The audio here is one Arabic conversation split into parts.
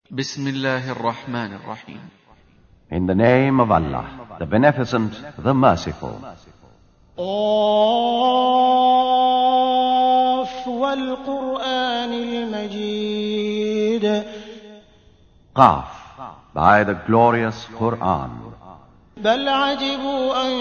بسم الله الرحمن الرحيم. In the name of Allah, the Beneficent, the Merciful. قاف والقرآن المجيد. Qaf, by the glorious Quran. بل عجبوا أن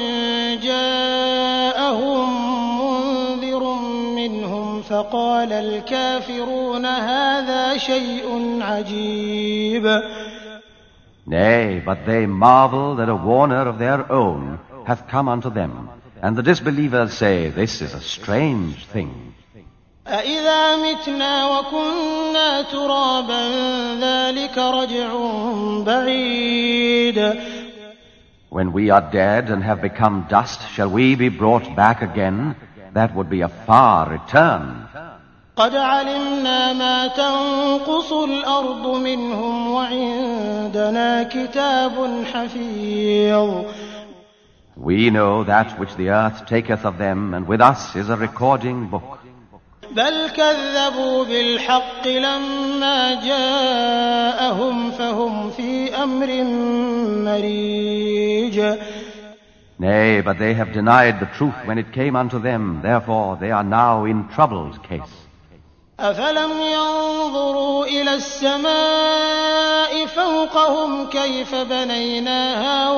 جاءهم منذر منهم فقال الكافرون هذا شيء عجيب. Nay, but they marvel that a warner of their own hath come unto them, and the disbelievers say, this is a strange thing. أَإِذَا مِتْنَا وَكُنَّا تُرَابًا ذَلِكَ رَجْعٌ بَعِيدٌ. When we are dead and have become dust, shall we be brought back again? That would be a far return. قَدْ عَلِمْنَا مَا تَنْقُصُ الْأَرْضُ مِنْهُمْ وَعِندَنَا كِتَابٌ حَفِيظٌ. We know that which the earth taketh of them, and with us is a recording book. بل كذبوا بالحق لما جاءهم فهم في أمر مريج. Nay, but they have denied the truth when it came unto them, therefore they are now in troubled case. أفلم ينظروا إلى السماء فوقهم كيف بنيناها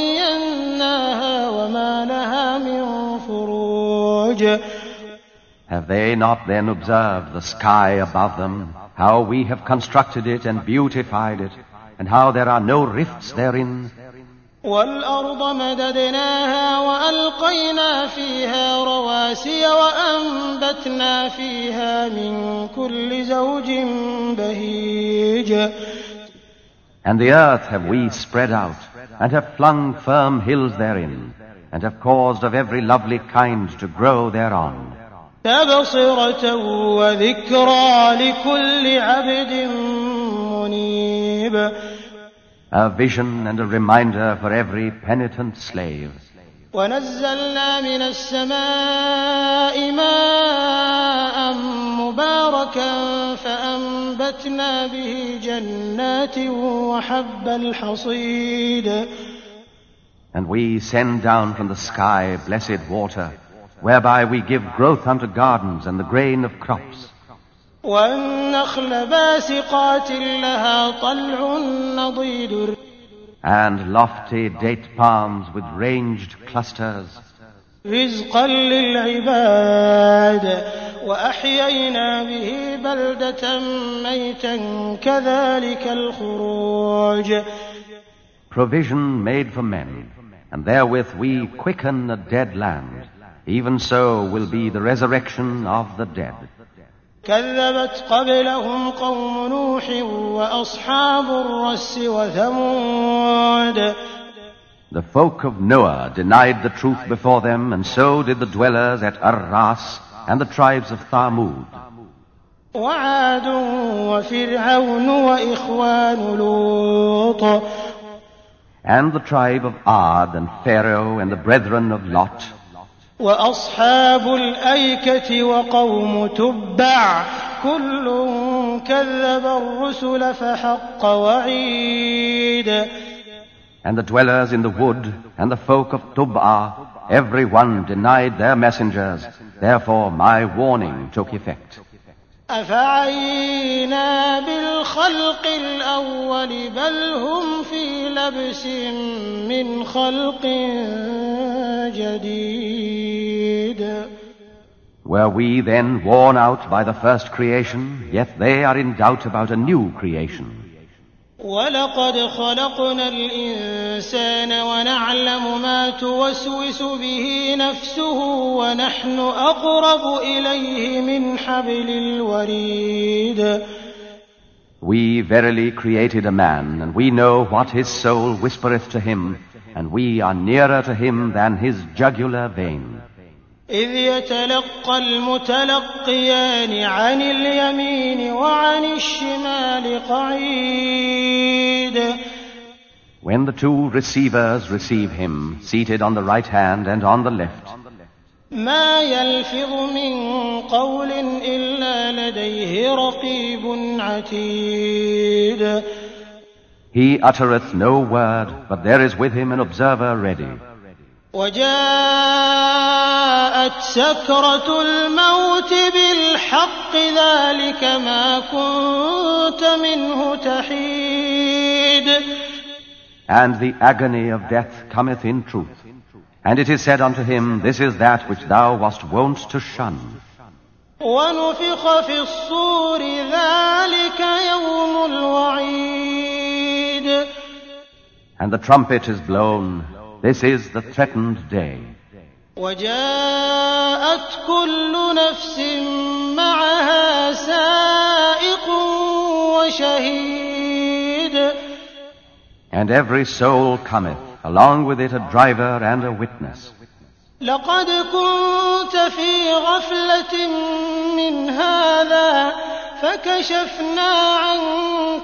وزيناها وما لها من فروج. Have they not then observed the sky above them, how we have constructed it and beautified it, and how there are no rifts therein? وَالْأَرْضَ مَدَدْنَاهَا وَأَلْقَيْنَا فِيهَا رَوَاسِيَ وَأَنبَتْنَا فِيهَا مِن كُلِّ زَوْجٍ بَهِيجٍ. And the earth have we spread out, and have flung firm hills therein, and have caused of every lovely kind to grow thereon. تَبْصِرَةً وَذِكْرَى لِكُلِّ عَبْدٍ مُنِيبٍ. A vision and a reminder for every penitent slave. وَنَزَّلْنَا مِنَ السَّمَاءِ مَاءً مُبَارَكًا فَأَنبَتْنَا بِهِ جَنَّاتٍ وَحَبَّ الْحَصِيدِ. And we send down from the sky blessed water, whereby we give growth unto gardens and the grain of crops. وَالنَّخْلَ بَاسِقَاتٍ لَهَا طَلْعٌ نَضِيدٌ. And lofty date palms with ranged clusters. رِزْقًا لِلْعِبَادِ وَأَحْيَيْنَا بِهِ بَلْدَةً مَيْتًا كَذَلِكَ الْخُرُوجُ. Provision made for men, and therewith we quicken a dead land. Even so will be the resurrection of the dead. كذبت قبلهم قوم نوح وأصحاب الرس وثمود. The folk of Noah denied the truth before them, and so did the dwellers at Ar-Ras and the tribes of Thamud. وعاد وفرعون وإخوان لوط. And the tribe of Ad and Pharaoh and the brethren of Lot. وأصحاب الأيكة وقوم تبع كل كذب الرسل فحق وعيد. And the dwellers in the wood and the folk of Tub'a, every one denied their messengers, therefore my warning took effect. أفعينا بالخلق الأول بل هم في لبس من خلق جديد. Were we then worn out by the first creation, yet they are in doubt about a new creation. ولقد خلقنا الإنسان ونعلم ما توسوس به نفسه ونحن أقرب إليه من حبل الوريد. We verily created a man, and we know what his soul whispereth to him, and we are nearer to him than his jugular vein. إذ يتلقى المتلقيان عن اليمين وعن الشمال قعيد. When the two receivers receive him, seated on the right hand and on the left, ما يلفظ من قول إلا لديه رقيب عتيد. He uttereth no word, but there is with him an observer ready. وجاءت سكرة الموت بالحق ذلك ما كنت منه تحيد. And the agony of death cometh in truth. And it is said unto him, This is that which thou wast wont to shun. ونفخ في الصور ذلك يوم الوعيد. And the trumpet is blown. This is the threatened day. وجاءت كل نفس معها سائق وشهيد. And every soul cometh, along with it a driver and a witness. لقد كنت في غفلة من هذا فكشفنا عنك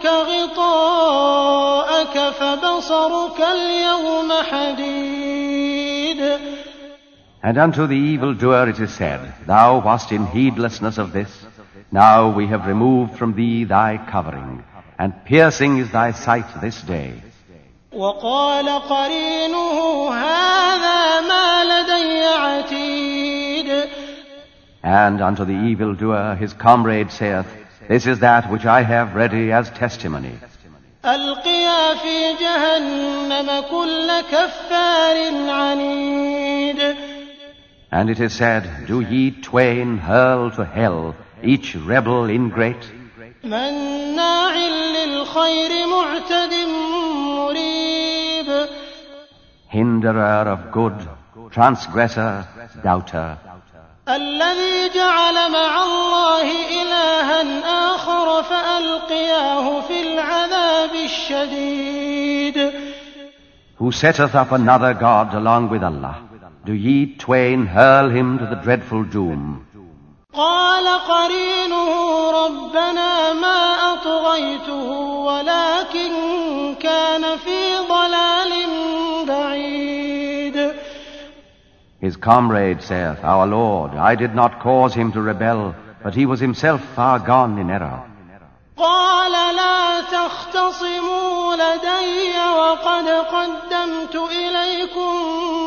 غطاءك فبصرك اليوم حديد. And unto the evildoer it is said, Thou wast in heedlessness of this. Now we have removed from thee thy covering, and piercing is thy sight this day. وقال قرينه هذا ما لدي عتيد. And unto the evildoer his comrade saith, This is that which I have ready as testimony. ألقيا في جهنم كل كفار عنيد. And it is said, Do ye twain hurl to hell each rebel ingrate, مناع للخير معتد مريب. hinderer of good, transgressor, doubter, الذي جعل مع الله إلها آخر فألقياه في العذاب الشديد. who setteth up another God along with Allah. Do ye twain hurl him to the dreadful doom? قال قرينه ربنا ما أطغيته ولكن كان في ضلال بعيد. His comrade saith, Our Lord, I did not cause him to rebel, but he was himself far gone in error. قال لا تختصموا لدي وقد قدمت إليكم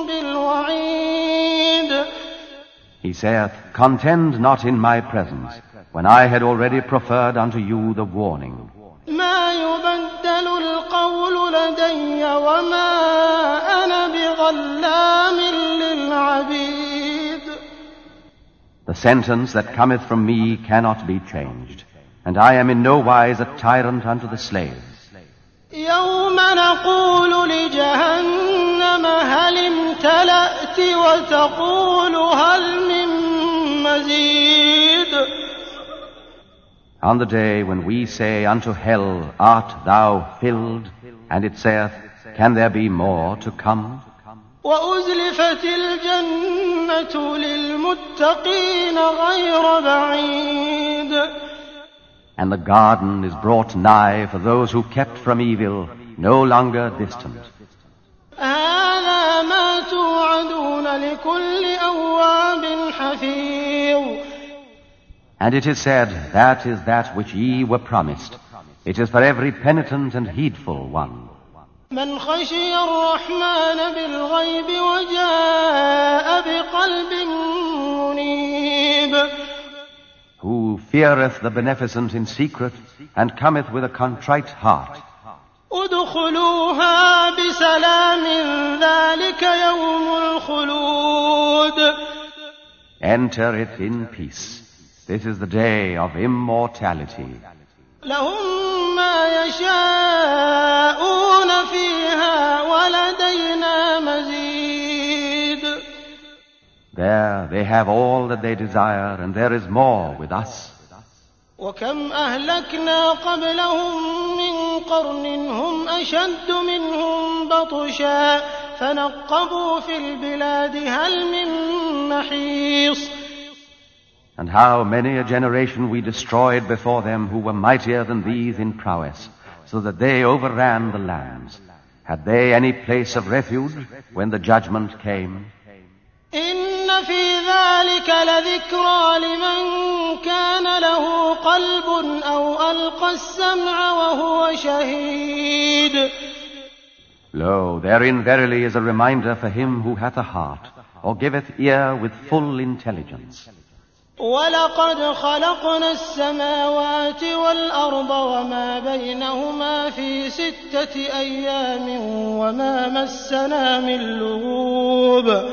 بالوعيد. He saith, Contend not in my presence, when I had already profferred unto you the warning. ما يبدل القول لدي وما أنا بظلام للعبيد. The sentence that cometh from me cannot be changed, and I am in no wise a tyrant unto the slaves. يوم نقول لجهنم هل امتلأت وتقول هل من مزيد. On the day when we say unto hell, Art thou filled? And it saith, Can there be more to come? وأزلفت الجنة للمتقين غير بعيد. And the garden is brought nigh for those who kept from evil, no longer distant. هذا ما توعدون لكل أواب حفيظ. And it is said, That is that which ye were promised. It is for every penitent and heedful one. من خشي الرحمن بالغيب وجاء بقلب منيب. Who feareth the beneficent in secret, and cometh with a contrite heart. ادخلوها بسلام ذلك يوم الخلود. Enter it in peace. This is the day of immortality. لهم ما يشاءون فيها ولدينا مزيد. There they have all that they desire, and there is more with us. وكم أهلكنا قبلهم من قرن هم أشد منهم بطشا فنقبوا في البلاد هل من محيص. And how many a generation we destroyed before them who were mightier than these in prowess, so that they overran the lands. Had they any place of refuge when the judgment came? إن إن في ذلك لذكرى لمن كان له قلب أو ألقى السمع وهو شهيد. Lo, therein verily is a reminder for him who hath a heart, or giveth ear with full intelligence. وَلَقَدْ خَلَقْنَا السَّمَاوَاتِ وَالْأَرْضَ وَمَا بَيْنَهُمَا فِي 6 أَيَّامٍ وَمَا مَسَّنَا مِن لُّغُوبٍ.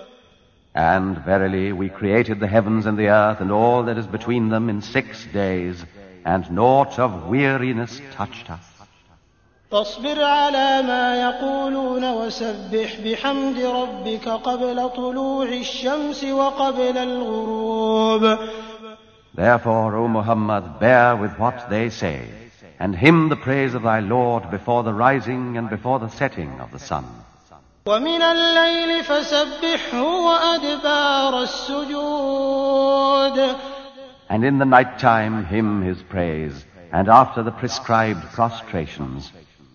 And verily we created the heavens and the earth and all that is between them in 6 days, and naught of weariness touched us. فاصبر على ما يقولون وسبح بحمد ربك قبل طلوع الشمس وقبل الغروب. Therefore, O Muhammad, bear with what they say, and hymn the praise of thy Lord before the rising and before the setting of the sun. ومن الليل فسبحه وأدبار السجود. And in the night time hymn his praise, and after the prescribed prostrations.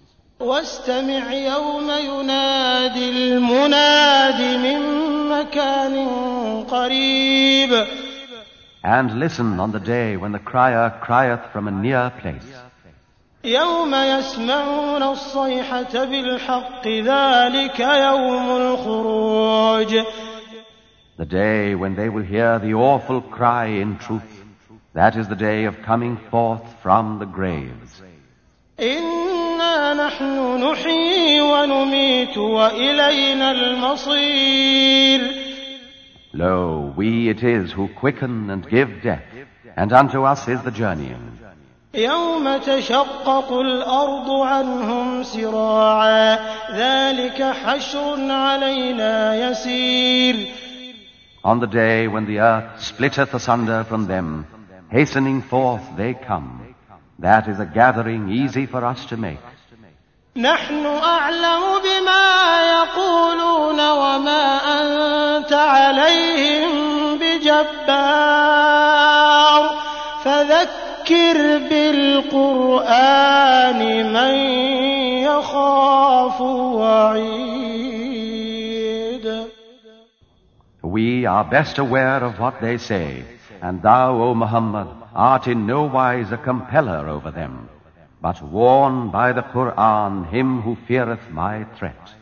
واستمع يوم ينادي المناد من مكان قريب. And listen on the day when the crier crieth from a near place. يوم يسمعون الصيحة بالحق ذلك يوم الخروج. The day when they will hear the awful cry in truth, that is the day of coming forth from the graves. إنا نحن نحيي ونميت وإلينا المصير. Lo, we it is who quicken and give death, and unto us is the journeying. يوم تشقق الأرض عنهم سراعا ذلك حشر علينا يسير. On the day when the earth splitteth asunder from them, hastening forth they come. That is a gathering easy for us to make. نحن أعلم بما يقولون وما أنت عليهم بجبار فذكر بالقرآن من يخاف وعيد. We are best aware of what they say, and thou, O Muhammad, art in no wise a compeller over them, but warn by the Qur'an him who feareth my threat.